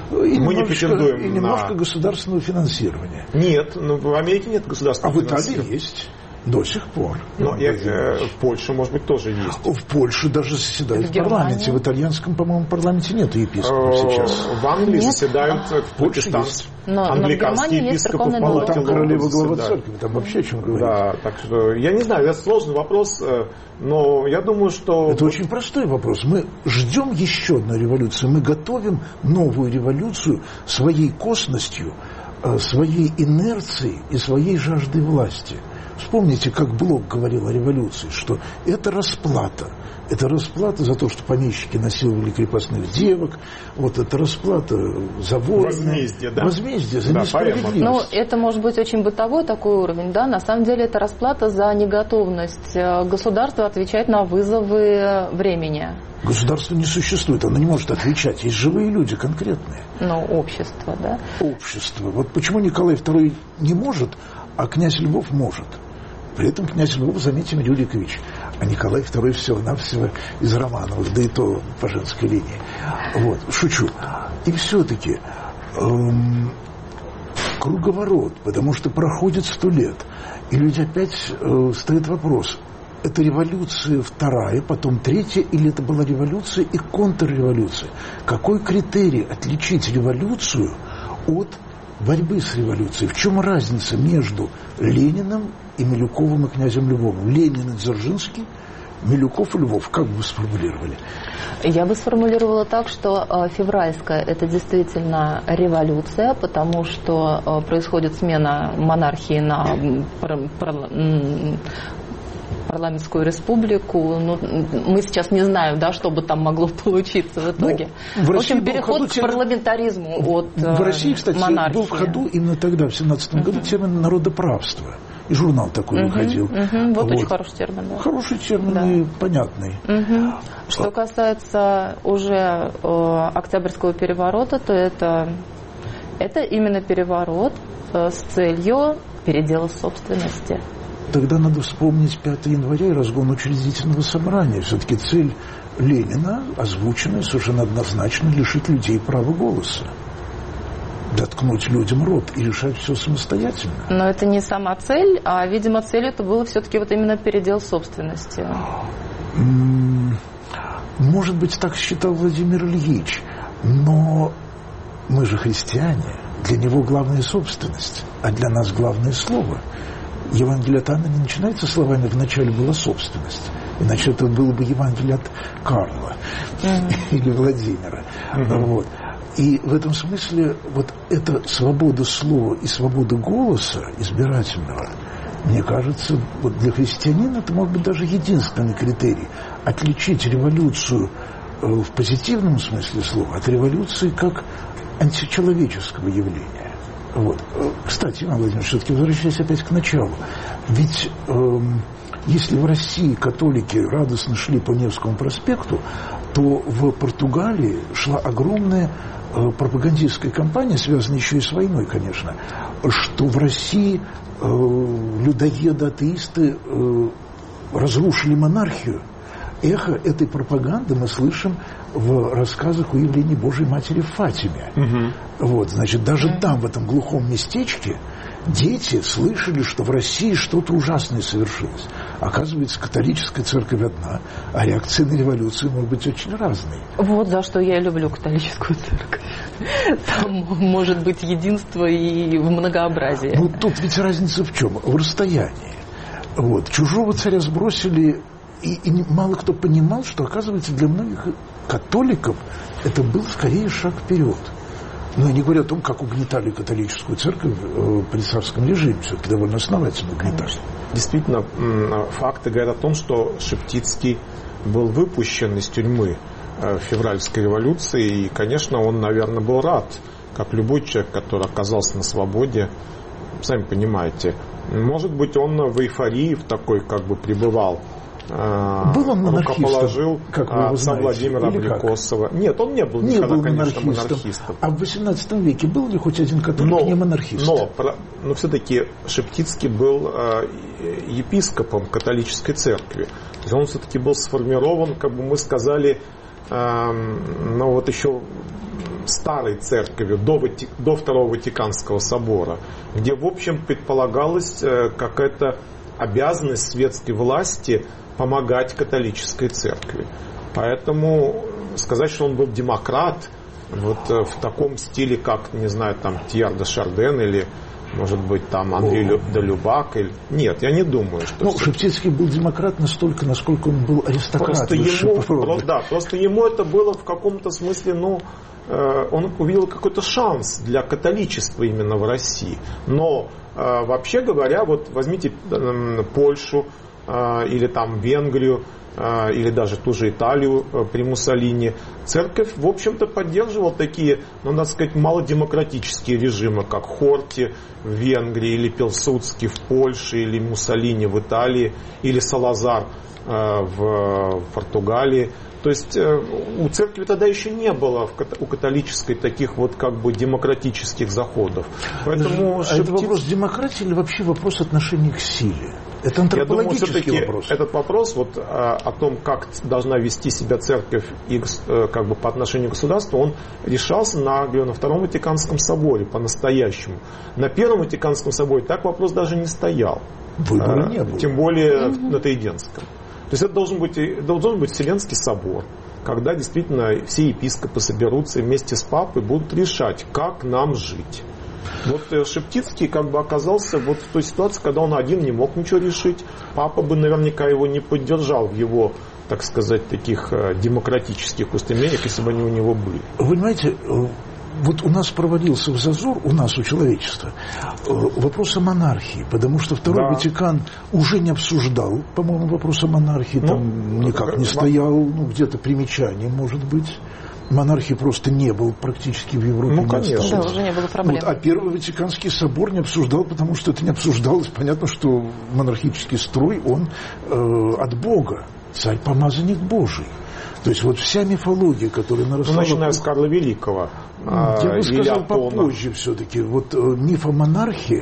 И мы не претендуем и немножко на... государственного финансирования. Нет, ну, в Америке нет государственного а финансирования. А в Италии есть. До сих пор. Но я, э, в Польше, может быть, тоже есть. В Польше даже заседают в, в парламенте. В итальянском, по-моему, парламенте нет епископов сейчас. В Англии нет. заседают а, в Польше есть. Англиканские епископы в палате. Там королева глава церкви, там вообще о чем говорить. Да, так что, я не знаю, это сложный вопрос, но я думаю, что... Это очень простой вопрос. Мы ждем еще одной революции. Мы готовим новую революцию своей косностью, своей инерцией и своей жаждой власти. Вспомните, как Блок говорил о революции, что это расплата. Это расплата за то, что помещики насиловали крепостных девок. Вот это расплата за войны. Возмездие, да? Возмездие за да, несправедливость. Ну, это может быть очень бытовой такой уровень, да? На самом деле это расплата за неготовность государства отвечать на вызовы времени. Государство не существует, оно не может отвечать. Есть живые люди конкретные. Ну, общество, да? Общество. Вот почему Николай второй не может, а князь Львов может. При этом князь Львов, заметим, Рюрикович, а Николай второй всего-навсего из Романовых, да и то по женской линии. Вот, шучу. И все-таки эм, круговорот, потому что проходит сто лет, и люди опять э, стоит вопрос, это революция вторая, потом третья, или это была революция и контрреволюция? Какой критерий отличить революцию от борьбы с революцией? В чем разница между Лениным и Милюковым и князем Львовым? Ленин и Дзержинский, Милюков и Львов. Как бы вы сформулировали? Я бы сформулировала так, что э, февральская – это действительно революция, потому что э, происходит смена монархии на пар- пар- парламентскую республику. Ну, мы сейчас не знаем, да, что бы там могло получиться в итоге. Ну, в, в общем, переход к парламентаризму от монархии. В России, кстати, монархии. Был в ходу именно тогда, в семнадцатом uh-huh. году, термин народоправства. И журнал такой uh-huh. выходил. Uh-huh. Вот, вот очень хороший термин. Да. Хороший термин да. и понятный. Uh-huh. Что касается уже э, Октябрьского переворота, то это, это именно переворот э, с целью передела собственности. Тогда надо вспомнить пятого января и разгон учредительного собрания. Все-таки цель Ленина, озвученная совершенно однозначно, лишить людей права голоса. Доткнуть людям рот и решать все самостоятельно. Но это не сама цель, а, видимо, целью это было все-таки вот именно передел собственности. Может быть, так считал Владимир Ильич, но мы же христиане, для него главная собственность, а для нас главное слово. Евангелие от Анны не начинается словами «вначале была собственность», иначе это было бы Евангелие от Карла mm-hmm. или Владимира. Mm-hmm. Вот. И в этом смысле вот эта свобода слова и свобода голоса избирательного, мне кажется, вот для христианина это может быть даже единственный критерий – отличить революцию в позитивном смысле слова от революции как античеловеческого явления. Вот. Кстати, Иван Владимирович, все-таки возвращаясь опять к началу, ведь эм, если в России католики радостно шли по Невскому проспекту, то в Португалии шла огромная э, пропагандистская кампания, связанная еще и с войной, конечно, что в России э, людоеды, атеисты э, разрушили монархию. Эхо этой пропаганды мы слышим в рассказах о явлении Божьей Матери в Фатиме. Угу. Вот, значит, даже угу. там, в этом глухом местечке, дети слышали, что в России что-то ужасное совершилось. Оказывается, католическая церковь одна, а реакции на революцию могут быть очень разные. Вот за что я люблю католическую церковь. Там может быть единство и в многообразии. Ну, тут ведь разница в чем? В расстоянии. Вот, чужого царя сбросили. И, и мало кто понимал, что, оказывается, для многих католиков это был скорее шаг вперед. Но я не говорю о том, как угнетали католическую церковь э, при царском режиме, все-таки довольно основательно угнетали. Действительно, факты говорят о том, что Шептицкий был выпущен из тюрьмы в февральской революции, и, конечно, он, наверное, был рад, как любой человек, который оказался на свободе, сами понимаете. Может быть, он в эйфории в такой как бы пребывал. Был он рукоположил отца Владимира Абрикосова. Нет, он не был не никогда, был конечно, монархистом. монархистом. А в восемнадцатом веке был ли хоть один католик но, не монархист? Но, но все-таки Шептицкий был э, епископом католической церкви. То есть он все-таки был сформирован, как бы мы сказали, э, ну вот еще старой церковью, до, до Второго Ватиканского собора, где, в общем, предполагалась э, какая-то обязанность светской власти помогать католической церкви. Поэтому сказать, что он был демократ вот в таком стиле, как, не знаю, там Тьер де Шарден или, может быть, там Андрей де Любак. Или... Нет, я не думаю, что... Ну, Шептицкий был демократ настолько, насколько он был аристократ. Просто ему, просто, да, просто ему это было в каком-то смысле, ну, э, он увидел какой-то шанс для католичества именно в России. Но, э, вообще говоря, вот возьмите э, Польшу, или там Венгрию, или даже ту же Италию при Муссолини, церковь, в общем-то, поддерживала такие, ну, надо сказать, малодемократические режимы, как Хорти в Венгрии, или Пилсудский в Польше, или Муссолини в Италии, или Салазар в Португалии. То есть у церкви тогда еще не было у католической таких вот как бы демократических заходов. Поэтому а Шептиц... это вопрос демократии или вообще вопрос отношения к силе? Это антропологический Я думаю, вопрос. Этот вопрос вот, о том, как должна вести себя церковь и, как бы, по отношению к государству, он решался на, говорю, на Втором Ватиканском соборе по-настоящему. На Первом Ватиканском соборе так вопрос даже не стоял. Выбора а, не было. Тем более mm-hmm. на Триденском. То есть это должен быть, должен быть Вселенский собор, когда действительно все епископы соберутся и вместе с папой будут решать, как нам жить. Вот Шептицкий как бы оказался вот в той ситуации, когда он один не мог ничего решить. Папа бы наверняка его не поддержал в его, так сказать, таких демократических устремлениях, если бы они у него были. Вы понимаете, вот у нас провалился в зазор, у нас, у человечества, вопрос о монархии, потому что Второй да. Ватикан уже не обсуждал, по-моему, вопрос о монархии, ну, там никак не стоял, ну, где-то примечание, может быть. Монархии просто не было практически в Европе. Ну, конечно. Да, уже не было проблем. Вот, а Первый Ватиканский собор не обсуждал, потому что это не обсуждалось. Понятно, что монархический строй, он э, от Бога. Царь-помазанник Божий. То есть вот вся мифология, которая нарастала... Ну, начиная с Карла Великого. Я бы сказал попозже все-таки. Вот э, миф о монархии,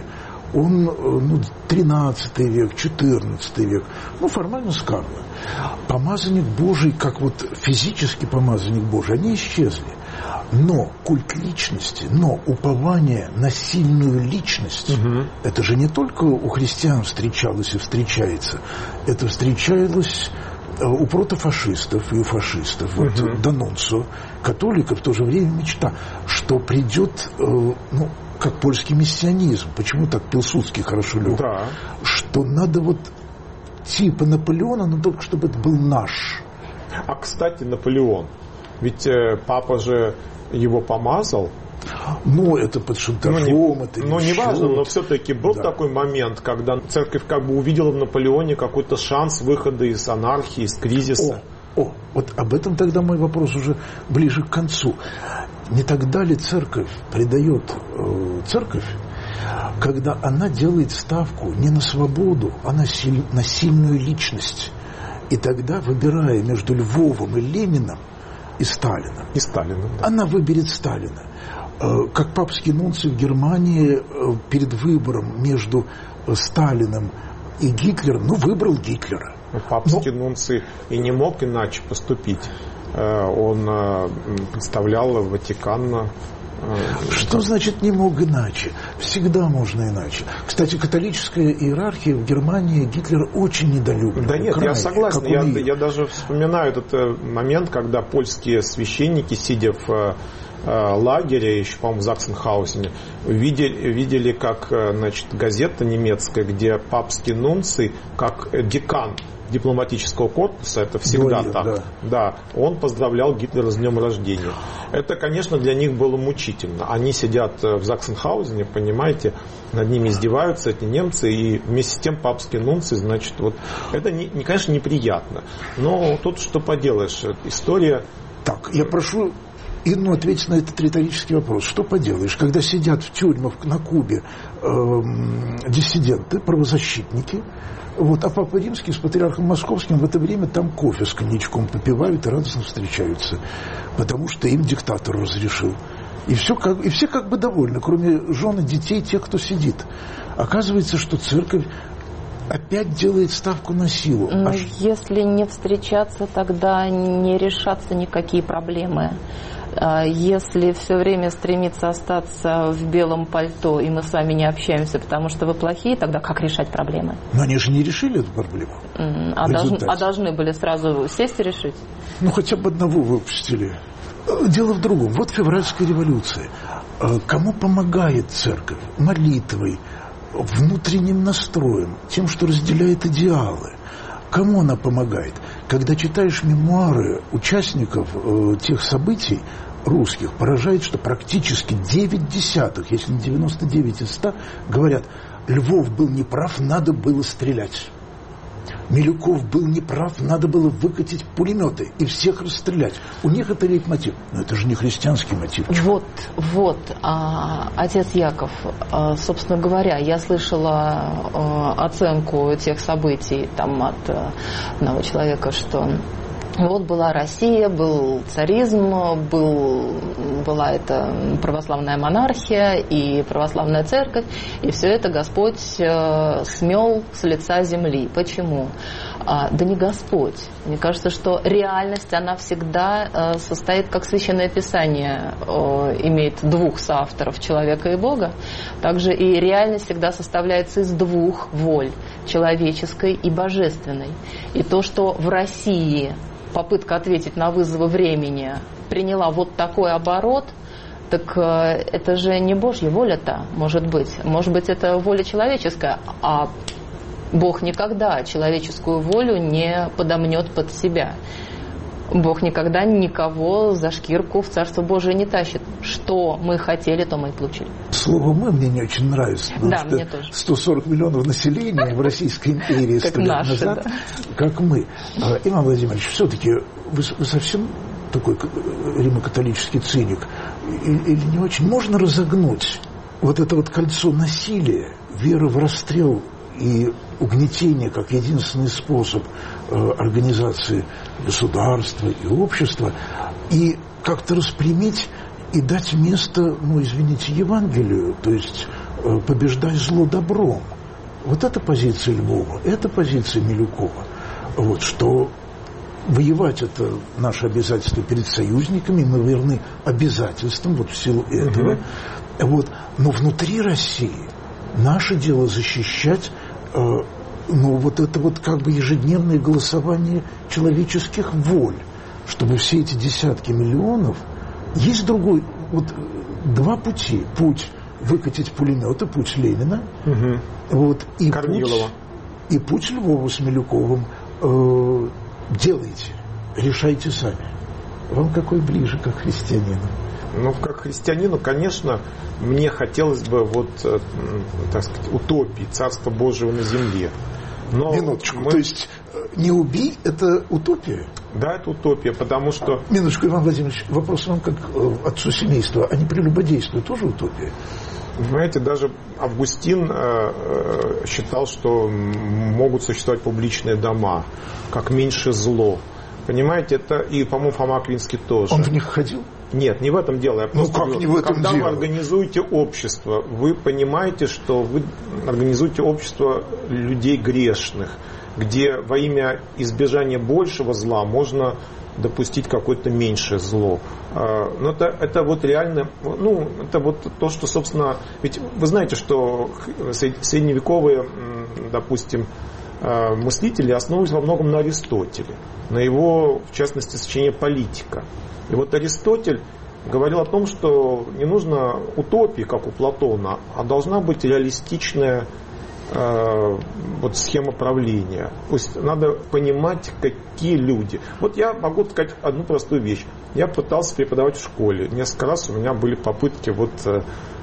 он ну, тринадцатый век, четырнадцатый век, ну, формально сказано. Помазанник Божий, как вот физический помазанник Божий, они исчезли. Но культ личности, но упование на сильную личность, угу. это же не только у христиан встречалось и встречается, это встречалось у протофашистов и у фашистов. Вот uh-huh. Данунцио, католиков, в то же время мечта, что придет, э, ну, как польский миссионизм, почему так Пилсудский хорошо лег, да. что надо вот типа Наполеона, но только чтобы это был наш. А, кстати, Наполеон, ведь э, папа же его помазал. Ну, это под шантажом, ну, не, это Ну, не важно, но все-таки был да. такой момент, когда церковь как бы увидела в Наполеоне какой-то шанс выхода из анархии, из кризиса. О, о, вот об этом тогда мой вопрос уже ближе к концу. Не тогда ли церковь предает э, церковь, когда она делает ставку не на свободу, а на, силь, на сильную личность? И тогда, выбирая между Львовом и Лениным, и Сталином, и Сталином да. она выберет Сталина. Как папский нунций в Германии перед выбором между Сталиным и Гитлером, ну, выбрал Гитлера. Папский Но... нунций и не мог иначе поступить. Он представлял Ватикан. Что значит не мог иначе? Всегда можно иначе. Кстати, католическая иерархия в Германии Гитлера очень недолюбливала. Да нет, крайне, я согласен. Я, я даже вспоминаю этот момент, когда польские священники, сидя в лагере, еще, по-моему, в Заксенхаузене, видели, видели, как, значит, газета немецкая, где папский нунций, как декан дипломатического корпуса, это всегда Говорил, так, да. да, он поздравлял Гитлера с днем рождения. Это, конечно, для них было мучительно. Они сидят в Заксенхаузене, понимаете, над ними издеваются эти немцы, и вместе с тем папский нунций, значит, вот, это, не, не, конечно, неприятно. Но тут что поделаешь, история... Так, я прошу Инну ответить на этот риторический вопрос. Что поделаешь, когда сидят в тюрьмах на Кубе э, диссиденты, правозащитники, вот, а Папа Римский с патриархом Московским в это время там кофе с коньячком попивают и радостно встречаются, потому что им диктатор разрешил. И, все как, и все как бы довольны, кроме жен и детей, тех, кто сидит. Оказывается, что церковь опять делает ставку на силу. Но а если не встречаться, тогда не решатся никакие проблемы. Если все время стремиться остаться в белом пальто, и мы с вами не общаемся, потому что вы плохие, тогда как решать проблемы? Но они же не решили эту проблему. А, должны, а должны были сразу сесть и решить? Ну, хотя бы одного выпустили. Дело в другом. Вот февральская революция. Кому помогает церковь? Молитвой, внутренним настроем, тем, что разделяет идеалы. Кому она помогает? Когда читаешь мемуары участников э, тех событий русских, поражает, что практически девять десятых, если не девяносто девять из ста, говорят, Львов был неправ, надо было стрелять. Милюков был неправ, надо было выкатить пулеметы и всех расстрелять. У них это лейтмотив. Но это же не христианский мотив. Вот, вот, а, отец Яков, а, собственно говоря, я слышала а, оценку тех событий там, от а, одного человека, что вот была Россия, был царизм, был, была эта православная монархия и православная церковь, и все это Господь э, смел с лица земли. Почему? А, да не Господь. Мне кажется, что реальность, она всегда э, состоит, как Священное Писание э, имеет двух соавторов, человека и Бога, также и реальность всегда составляется из двух воль, человеческой и божественной. И то, что в России попытка ответить на вызовы времени приняла вот такой оборот, так это же не Божья воля-то, может быть. Может быть, это воля человеческая, а Бог никогда человеческую волю не подомнет под себя. Бог никогда никого за шкирку в Царство Божие не тащит. Что мы хотели, то мы и получили. Слово «мы» мне не очень нравится, потому да, что мне тоже. сто сорок миллионов населения в Российской империи сто лет назад, да. как мы. Иван Владимирович, все-таки вы, вы совсем такой римо-католический циник или не очень? Можно разогнуть вот это вот кольцо насилия, веры в расстрел и угнетение как единственный способ э, организации государства и общества, и как-то распрямить и дать место, ну, извините, Евангелию, то есть э, побеждай зло добром. Вот это позиция Львова, это позиция Милюкова. Вот, что воевать — это наше обязательство перед союзниками, мы верны обязательствам вот в силу этого. Угу. Вот. Но внутри России наше дело защищать э, ну, вот это вот как бы ежедневное голосование человеческих воль, чтобы все эти десятки миллионов... Есть другой, вот два пути. Путь выкатить пулеметы, путь Ленина, угу. вот, и, путь, и путь Львова с Милюковым. Э, делайте, решайте сами. Вам какой ближе, как христианину? Ну, как христианину, конечно, мне хотелось бы вот, так сказать, утопии, Царства Божьего на земле. Но Минуточку, мы... то есть не убий — это утопия? Да, это утопия, потому что... Минуточку, Иван Владимирович, вопрос вам как отцу семейства, а не прелюбодействие тоже утопия? Понимаете, даже Августин э, считал, что могут существовать публичные дома, как меньше зло. Понимаете, это и, по-моему, Фома Аквинский тоже. Он в них ходил? Нет, не в этом дело. Я ну, как говорю, не в этом когда дело? вы организуете общество, вы понимаете, что вы организуете общество людей грешных, где во имя избежания большего зла можно допустить какое-то меньшее зло. Но это, это вот реально, ну, это вот то, что, собственно, ведь вы знаете, что средневековые, допустим, мыслители основывались во многом на Аристотеле, на его, в частности, сочинение «Политика». И вот Аристотель говорил о том, что не нужно утопии, как у Платона, а должна быть реалистичная э, вот, схема правления. То есть надо понимать, какие люди. Вот я могу сказать одну простую вещь. Я пытался преподавать в школе. Несколько раз у меня были попытки вот... Э,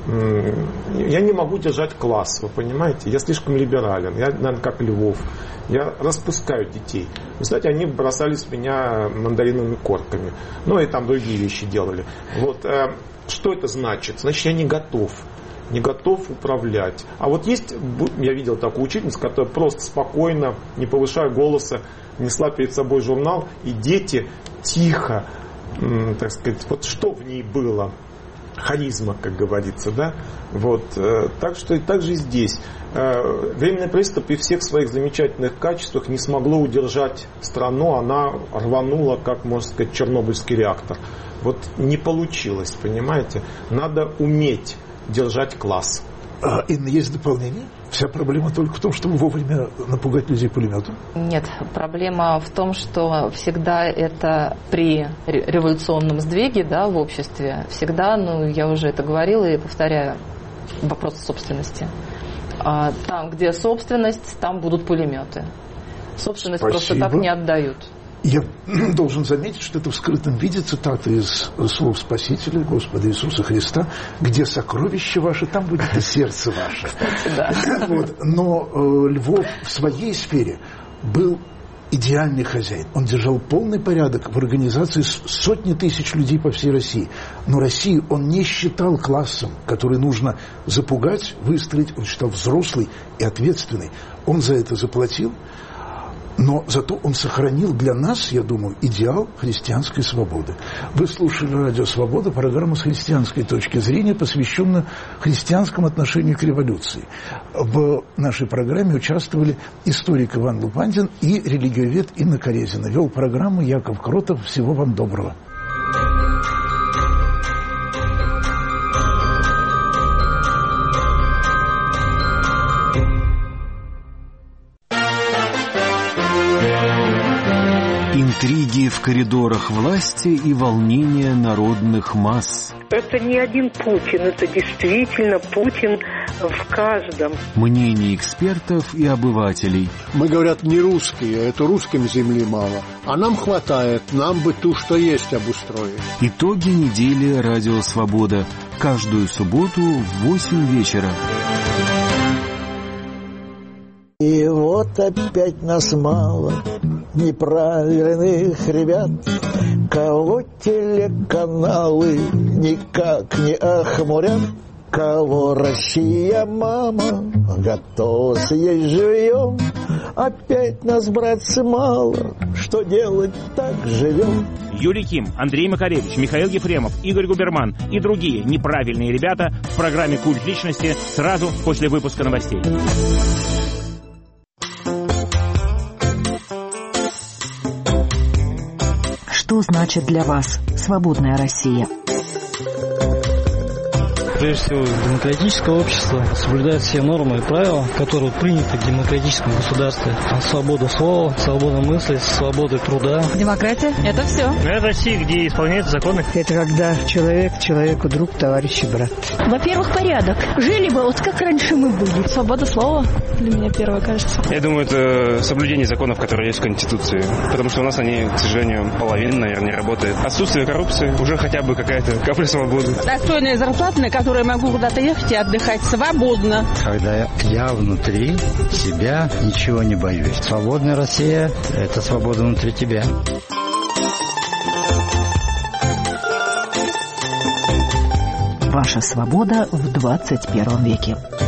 я не могу держать класс, вы понимаете? Я слишком либерален, я, наверное, как Львов. Я распускаю детей. Вы знаете, они бросались в меня мандариновыми корками. Ну и там другие вещи делали. Вот, э, что это значит? Значит, я не готов. Не готов управлять. А вот есть, я видел такую учительницу, которая просто спокойно, не повышая голоса, несла перед собой журнал, и дети тихо, м, так сказать, вот что в ней было? Харизма, как говорится, да? Вот. Так что и так же и здесь. Временное правительство при всех своих замечательных качествах не смогло удержать страну, она рванула, как можно сказать, чернобыльский реактор. Вот не получилось, понимаете? Надо уметь держать класс. А, Инна, есть дополнение? Вся проблема только в том, чтобы вовремя напугать людей пулеметом? Нет, проблема в том, что всегда это при революционном сдвиге, да, в обществе, всегда, ну, я уже это говорила и повторяю, вопрос собственности. А там, где собственность, там будут пулеметы. Собственность Спасибо. Просто так не отдают. Я должен заметить, что это в скрытом виде цитата из слов Спасителя, Господа Иисуса Христа, где сокровище ваше, там будет и сердце ваше. Кстати, да. Вот. Но э, Львов в своей сфере был идеальный хозяин. Он держал полный порядок в организации сотни тысяч людей по всей России. Но Россию он не считал классом, который нужно запугать, выстроить. Он считал взрослый и ответственный. Он за это заплатил. Но зато он сохранил для нас, я думаю, идеал христианской свободы. Вы слушали «Радио Свобода», программу с христианской точки зрения, посвященную христианскому отношению к революции. В нашей программе участвовали историк Иван Лупандин и религиовед Инна Корезина. Вел программу Яков Кротов. Всего вам доброго. Интриги в коридорах власти и волнения народных масс. Это не один Путин, это действительно Путин в каждом. Мнения экспертов и обывателей. Мы, говорят, не русские, это русским земли мало. А нам хватает, нам бы ту, что есть, обустроить. Итоги недели «Радио Свобода». Каждую субботу в восемь вечера. И вот опять нас мало неправильных ребят, кого телеканалы никак не охмурят, кого Россия, мама, готова съесть живьем, опять нас, братцы, мало. Что делать, так живем. Юрий Ким, Андрей Макаревич, Михаил Ефремов, Игорь Губерман и другие неправильные ребята в программе «Культ личности» сразу после выпуска новостей. Что значит для вас свободная Россия? Прежде всего, демократическое общество соблюдает все нормы и правила, которые приняты в демократическом государстве. Свобода слова, свобода мысли, свобода труда. Демократия – это все. Это Россия, где исполняются законы. Это когда человек человеку друг, товарищ и брат. Во-первых, порядок. Жили бы вот как раньше мы были. Свобода слова для меня первое, кажется. Я думаю, это соблюдение законов, которые есть в Конституции. Потому что у нас они, к сожалению, половина, наверное, не работает. Отсутствие коррупции, уже хотя бы какая-то капля свободы. Достойная зарплата, на которую я могу куда-то ехать и отдыхать свободно. Когда я внутри себя ничего не боюсь. Свободная Россия – это свобода внутри тебя. Ваша свобода в двадцать первом веке.